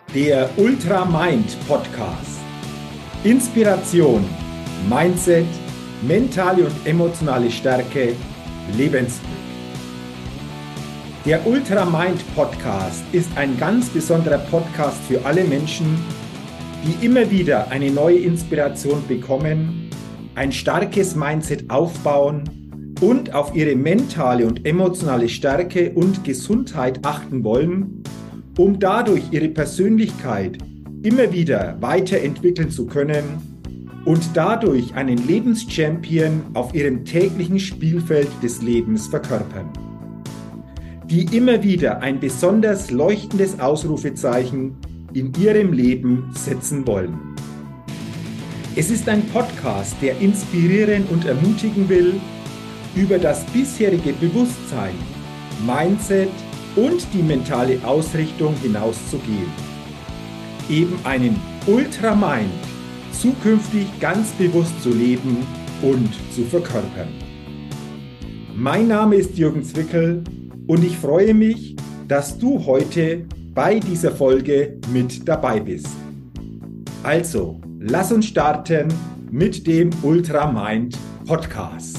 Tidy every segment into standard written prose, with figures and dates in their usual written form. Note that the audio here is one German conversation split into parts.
Der Ultra Mind Podcast. Inspiration, Mindset, mentale und emotionale Stärke, Lebensglück. Der Ultra Mind Podcast ist ein ganz besonderer Podcast für alle Menschen, die immer wieder eine neue Inspiration bekommen, ein starkes Mindset aufbauen und auf ihre mentale und emotionale Stärke und Gesundheit achten wollen, um dadurch ihre Persönlichkeit immer wieder weiterentwickeln zu können und dadurch einen Lebenschampion auf ihrem täglichen Spielfeld des Lebens verkörpern, die immer wieder ein besonders leuchtendes Ausrufezeichen in ihrem Leben setzen wollen. Es ist ein Podcast, der inspirieren und ermutigen will, über das bisherige Bewusstsein, Mindset und die mentale Ausrichtung hinauszugehen. Eben einen Ultramind zukünftig ganz bewusst zu leben und zu verkörpern. Mein Name ist Jürgen Zwickel und ich freue mich, dass du heute bei dieser Folge mit dabei bist. Also, lass uns starten mit dem Ultramind Podcast.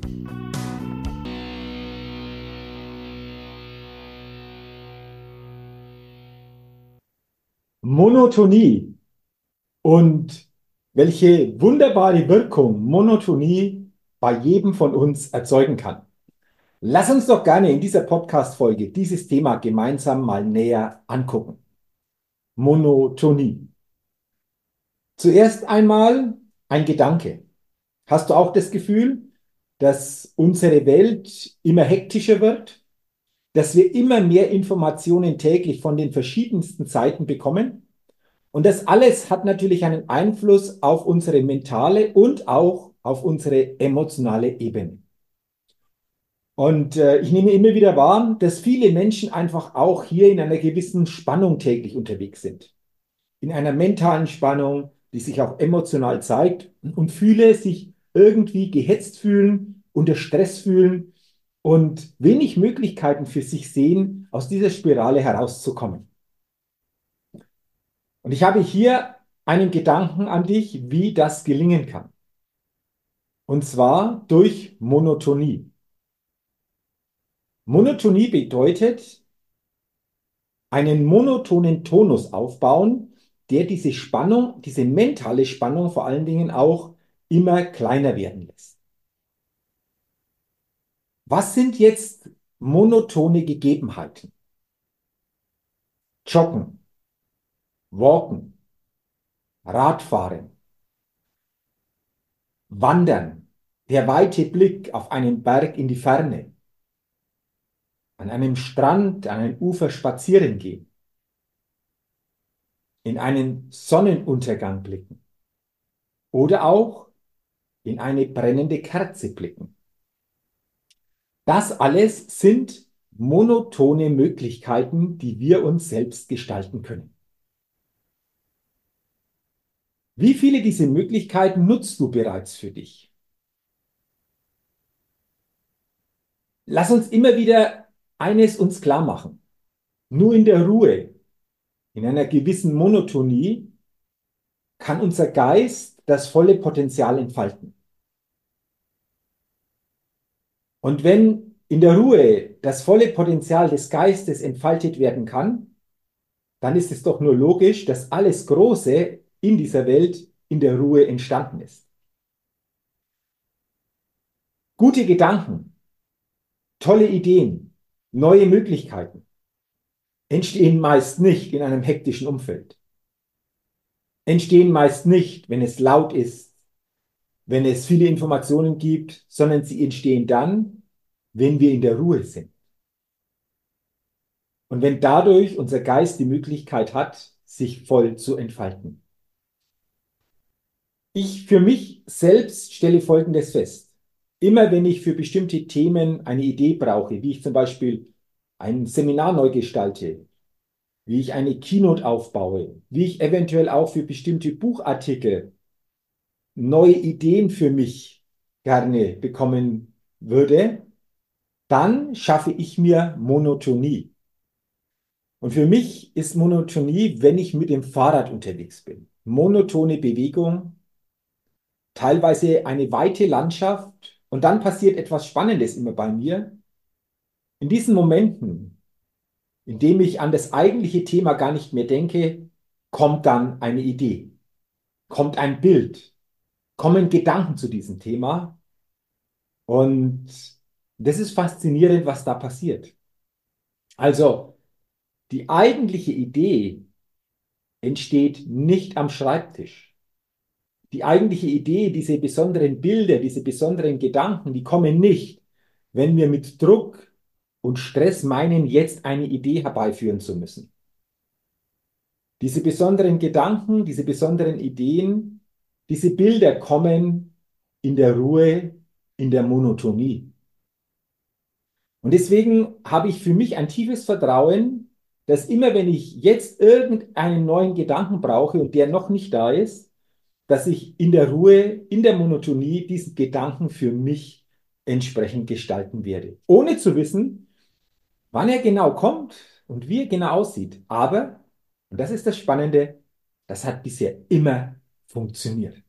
Monotonie und welche wunderbare Wirkung Monotonie bei jedem von uns erzeugen kann. Lass uns doch gerne in dieser Podcast-Folge dieses Thema gemeinsam mal näher angucken. Monotonie. Zuerst einmal ein Gedanke. Hast du auch das Gefühl, dass unsere Welt immer hektischer wird, dass wir immer mehr Informationen täglich von den verschiedensten Seiten bekommen? Und das alles hat natürlich einen Einfluss auf unsere mentale und auch auf unsere emotionale Ebene. Und ich nehme immer wieder wahr, dass viele Menschen einfach auch hier in einer gewissen Spannung täglich unterwegs sind. In einer mentalen Spannung, die sich auch emotional zeigt und viele sich irgendwie gehetzt fühlen, unter Stress fühlen und wenig Möglichkeiten für sich sehen, aus dieser Spirale herauszukommen. Und ich habe hier einen Gedanken an dich, wie das gelingen kann. Und zwar durch Monotonie. Monotonie bedeutet, einen monotonen Tonus aufbauen, der diese Spannung, diese mentale Spannung vor allen Dingen auch immer kleiner werden lässt. Was sind jetzt monotone Gegebenheiten? Joggen, Walken, Radfahren, Wandern, der weite Blick auf einen Berg in die Ferne, an einem Strand, an einem Ufer spazieren gehen, in einen Sonnenuntergang blicken oder auch in eine brennende Kerze blicken. Das alles sind monotone Möglichkeiten, die wir uns selbst gestalten können. Wie viele dieser Möglichkeiten nutzt du bereits für dich? Lass uns immer wieder eines uns klar machen. Nur in der Ruhe, in einer gewissen Monotonie, kann unser Geist das volle Potenzial entfalten. Und wenn in der Ruhe das volle Potenzial des Geistes entfaltet werden kann, dann ist es doch nur logisch, dass alles Große in dieser Welt in der Ruhe entstanden ist. Gute Gedanken, tolle Ideen, neue Möglichkeiten entstehen meist nicht in einem hektischen Umfeld. Entstehen meist nicht, wenn es laut ist, wenn es viele Informationen gibt, sondern sie entstehen dann, wenn wir in der Ruhe sind. Und wenn dadurch unser Geist die Möglichkeit hat, sich voll zu entfalten. Ich für mich selbst stelle Folgendes fest. Immer wenn ich für bestimmte Themen eine Idee brauche, wie ich zum Beispiel ein Seminar neu gestalte, wie ich eine Keynote aufbaue, wie ich eventuell auch für bestimmte Buchartikel neue Ideen für mich gerne bekommen würde, dann schaffe ich mir Monotonie. Und für mich ist Monotonie, wenn ich mit dem Fahrrad unterwegs bin. Monotone Bewegung, teilweise eine weite Landschaft und dann passiert etwas Spannendes immer bei mir. In diesen Momenten, in dem ich an das eigentliche Thema gar nicht mehr denke, kommt dann eine Idee, kommt ein Bild, kommen Gedanken zu diesem Thema und das ist faszinierend, was da passiert. Also die eigentliche Idee entsteht nicht am Schreibtisch. Die eigentliche Idee, diese besonderen Bilder, diese besonderen Gedanken, die kommen nicht, wenn wir mit Druck und Stress meinen, jetzt eine Idee herbeiführen zu müssen. Diese besonderen Gedanken, diese besonderen Ideen, diese Bilder kommen in der Ruhe, in der Monotonie. Und deswegen habe ich für mich ein tiefes Vertrauen, dass immer wenn ich jetzt irgendeinen neuen Gedanken brauche und der noch nicht da ist, dass ich in der Ruhe, in der Monotonie diesen Gedanken für mich entsprechend gestalten werde. Ohne zu wissen, wann er genau kommt und wie er genau aussieht. Aber, und das ist das Spannende, das hat bisher immer funktioniert.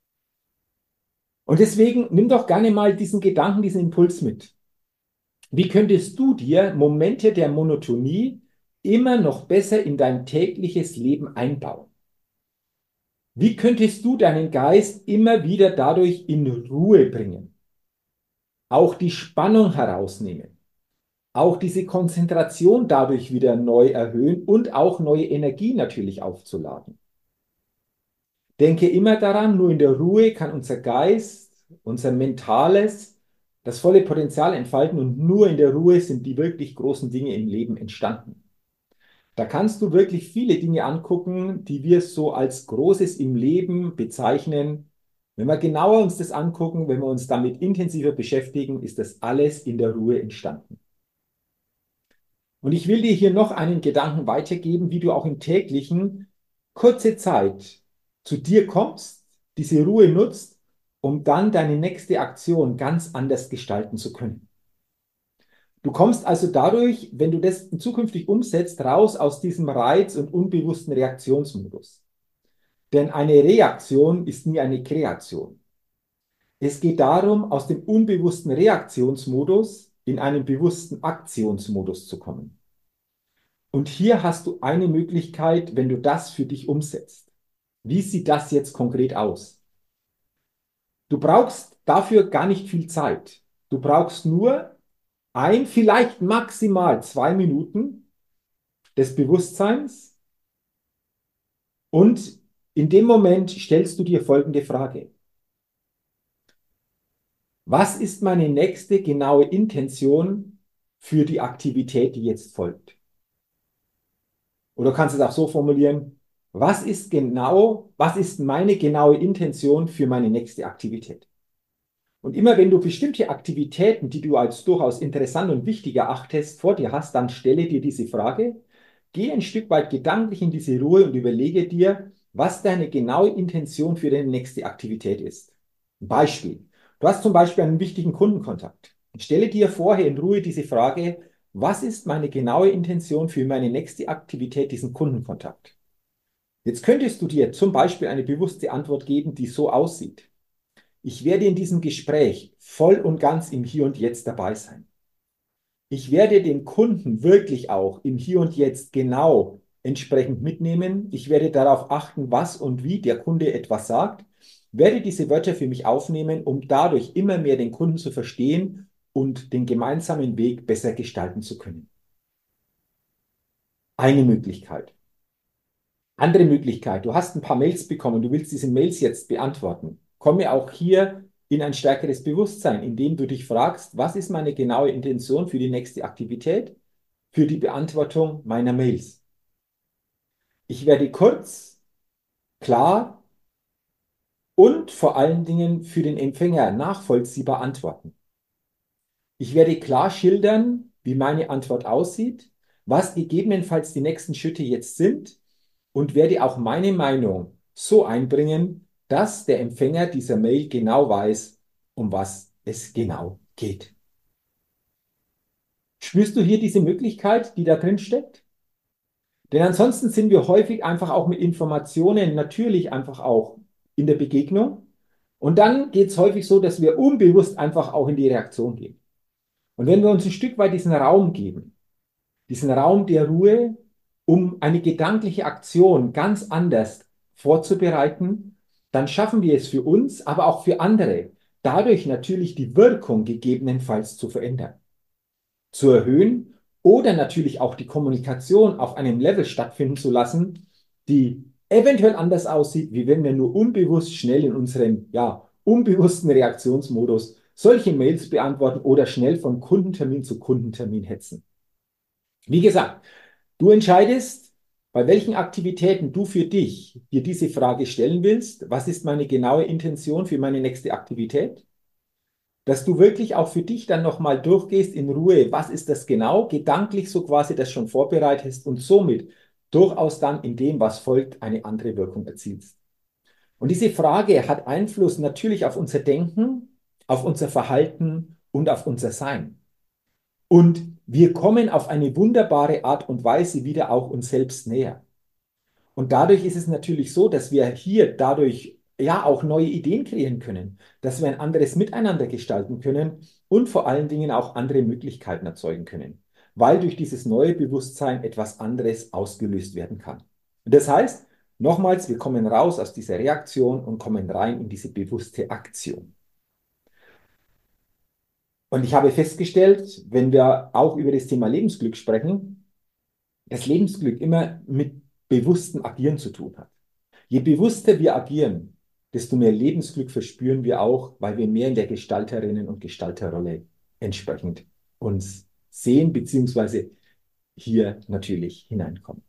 Und deswegen nimm doch gerne mal diesen Gedanken, diesen Impuls mit. Wie könntest du dir Momente der Monotonie immer noch besser in dein tägliches Leben einbauen? Wie könntest du deinen Geist immer wieder dadurch in Ruhe bringen? Auch die Spannung herausnehmen, auch diese Konzentration dadurch wieder neu erhöhen und auch neue Energie natürlich aufzuladen. Denke immer daran, nur in der Ruhe kann unser Geist, unser Mentales das volle Potenzial entfalten und nur in der Ruhe sind die wirklich großen Dinge im Leben entstanden. Da kannst du wirklich viele Dinge angucken, die wir so als Großes im Leben bezeichnen. Wenn wir genauer uns das angucken, wenn wir uns damit intensiver beschäftigen, ist das alles in der Ruhe entstanden. Und ich will dir hier noch einen Gedanken weitergeben, wie du auch im täglichen kurze Zeit zu dir kommst, diese Ruhe nutzt, um dann deine nächste Aktion ganz anders gestalten zu können. Du kommst also dadurch, wenn du das zukünftig umsetzt, raus aus diesem Reiz- und unbewussten Reaktionsmodus. Denn eine Reaktion ist nie eine Kreation. Es geht darum, aus dem unbewussten Reaktionsmodus in einen bewussten Aktionsmodus zu kommen. Und hier hast du eine Möglichkeit, wenn du das für dich umsetzt. Wie sieht das jetzt konkret aus? Du brauchst dafür gar nicht viel Zeit. Du brauchst nur vielleicht maximal 2 Minuten des Bewusstseins und in dem Moment stellst du dir folgende Frage. Was ist meine nächste genaue Intention für die Aktivität, die jetzt folgt? Oder du kannst es auch so formulieren, was ist meine genaue Intention für meine nächste Aktivität? Und immer wenn du bestimmte Aktivitäten, die du als durchaus interessant und wichtig erachtest, vor dir hast, dann stelle dir diese Frage, geh ein Stück weit gedanklich in diese Ruhe und überlege dir, was deine genaue Intention für deine nächste Aktivität ist. Ein Beispiel. Du hast zum Beispiel einen wichtigen Kundenkontakt. Stelle dir vorher in Ruhe diese Frage, was ist meine genaue Intention für meine nächste Aktivität, diesen Kundenkontakt? Jetzt könntest du dir zum Beispiel eine bewusste Antwort geben, die so aussieht. Ich werde in diesem Gespräch voll und ganz im Hier und Jetzt dabei sein. Ich werde den Kunden wirklich auch im Hier und Jetzt genau entsprechend mitnehmen. Ich werde darauf achten, was und wie der Kunde etwas sagt, werde diese Wörter für mich aufnehmen, um dadurch immer mehr den Kunden zu verstehen und den gemeinsamen Weg besser gestalten zu können. Eine Möglichkeit. Andere Möglichkeit, du hast ein paar Mails bekommen, du willst diese Mails jetzt beantworten. Komme auch hier in ein stärkeres Bewusstsein, indem du dich fragst, was ist meine genaue Intention für die nächste Aktivität, für die Beantwortung meiner Mails. Ich werde kurz, klar und vor allen Dingen für den Empfänger nachvollziehbar antworten. Ich werde klar schildern, wie meine Antwort aussieht, was gegebenenfalls die nächsten Schritte jetzt sind und werde auch meine Meinung so einbringen, dass der Empfänger dieser Mail genau weiß, um was es genau geht. Spürst du hier diese Möglichkeit, die da drin steckt? Denn ansonsten sind wir häufig einfach auch mit Informationen natürlich einfach auch in der Begegnung. Und dann geht es häufig so, dass wir unbewusst einfach auch in die Reaktion gehen. Und wenn wir uns ein Stück weit diesen Raum geben, diesen Raum der Ruhe, um eine gedankliche Aktion ganz anders vorzubereiten, dann schaffen wir es für uns, aber auch für andere, dadurch natürlich die Wirkung gegebenenfalls zu verändern, zu erhöhen oder natürlich auch die Kommunikation auf einem Level stattfinden zu lassen, die eventuell anders aussieht, wie wenn wir nur unbewusst schnell in unserem unbewussten Reaktionsmodus solche Mails beantworten oder schnell von Kundentermin zu Kundentermin hetzen. Wie gesagt, du entscheidest, bei welchen Aktivitäten du für dich dir diese Frage stellen willst. Was ist meine genaue Intention für meine nächste Aktivität? Dass du wirklich auch für dich dann nochmal durchgehst in Ruhe, was ist das genau, gedanklich so quasi das schon vorbereitest und somit durchaus dann in dem, was folgt, eine andere Wirkung erzielst. Und diese Frage hat Einfluss natürlich auf unser Denken, auf unser Verhalten und auf unser Sein. Und wir kommen auf eine wunderbare Art und Weise wieder auch uns selbst näher. Und dadurch ist es natürlich so, dass wir hier dadurch ja auch neue Ideen kreieren können, dass wir ein anderes Miteinander gestalten können und vor allen Dingen auch andere Möglichkeiten erzeugen können, weil durch dieses neue Bewusstsein etwas anderes ausgelöst werden kann. Und das heißt, nochmals, wir kommen raus aus dieser Reaktion und kommen rein in diese bewusste Aktion. Und ich habe festgestellt, wenn wir auch über das Thema Lebensglück sprechen, dass Lebensglück immer mit bewusstem Agieren zu tun hat. Je bewusster wir agieren, desto mehr Lebensglück verspüren wir auch, weil wir mehr in der Gestalterinnen- und Gestalterrolle entsprechend uns sehen, beziehungsweise hier natürlich hineinkommen.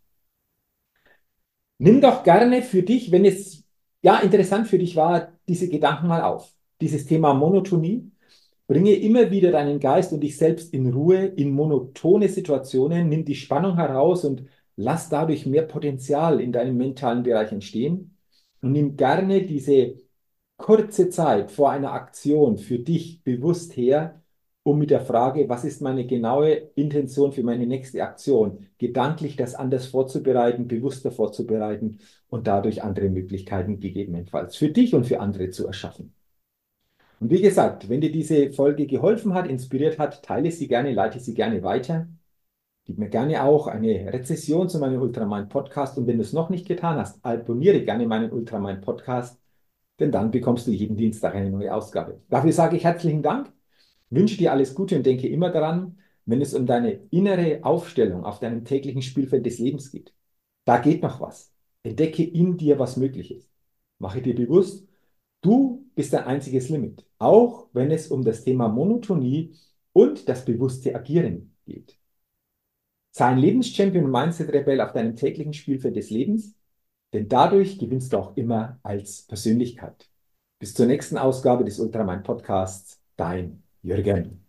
Nimm doch gerne für dich, wenn es interessant für dich war, diese Gedanken mal auf. Dieses Thema Monotonie. Bringe immer wieder deinen Geist und dich selbst in Ruhe, in monotone Situationen, nimm die Spannung heraus und lass dadurch mehr Potenzial in deinem mentalen Bereich entstehen. Und nimm gerne diese kurze Zeit vor einer Aktion für dich bewusst her, um mit der Frage, was ist meine genaue Intention für meine nächste Aktion, gedanklich das anders vorzubereiten, bewusster vorzubereiten und dadurch andere Möglichkeiten gegebenenfalls für dich und für andere zu erschaffen. Und wie gesagt, wenn dir diese Folge geholfen hat, inspiriert hat, teile sie gerne, leite sie gerne weiter. Gib mir gerne auch eine Rezession zu meinem Ultramind Podcast. Und wenn du es noch nicht getan hast, abonniere gerne meinen Ultramind Podcast, denn dann bekommst du jeden Dienstag eine neue Ausgabe. Dafür sage ich herzlichen Dank, wünsche dir alles Gute und denke immer daran, wenn es um deine innere Aufstellung auf deinem täglichen Spielfeld des Lebens geht. Da geht noch was. Entdecke in dir, was möglich ist. Mache dir bewusst, du bist dein einziges Limit, auch wenn es um das Thema Monotonie und das bewusste Agieren geht. Sei ein Lebenschampion und Mindset-Rebell auf deinem täglichen Spielfeld des Lebens, denn dadurch gewinnst du auch immer als Persönlichkeit. Bis zur nächsten Ausgabe des Ultramind Podcasts, dein Jürgen.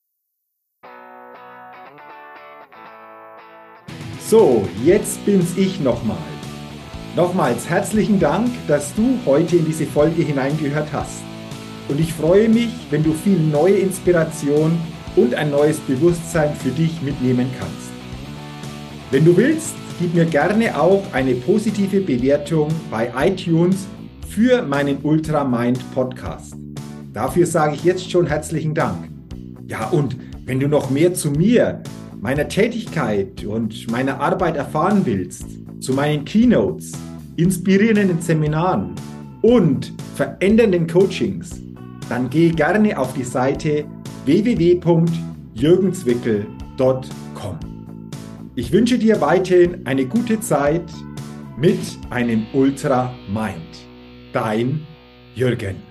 So, jetzt bin's ich nochmal. Nochmals herzlichen Dank, dass du heute in diese Folge hineingehört hast. Und ich freue mich, wenn du viel neue Inspiration und ein neues Bewusstsein für dich mitnehmen kannst. Wenn du willst, gib mir gerne auch eine positive Bewertung bei iTunes für meinen Ultramind Podcast. Dafür sage ich jetzt schon herzlichen Dank. Ja, und wenn du noch mehr zu mir, meiner Tätigkeit und meiner Arbeit erfahren willst, zu meinen Keynotes, inspirierenden Seminaren und verändernden Coachings, dann geh gerne auf die Seite www.jürgenzwickel.com. Ich wünsche dir weiterhin eine gute Zeit mit einem Ultramind. Dein Jürgen.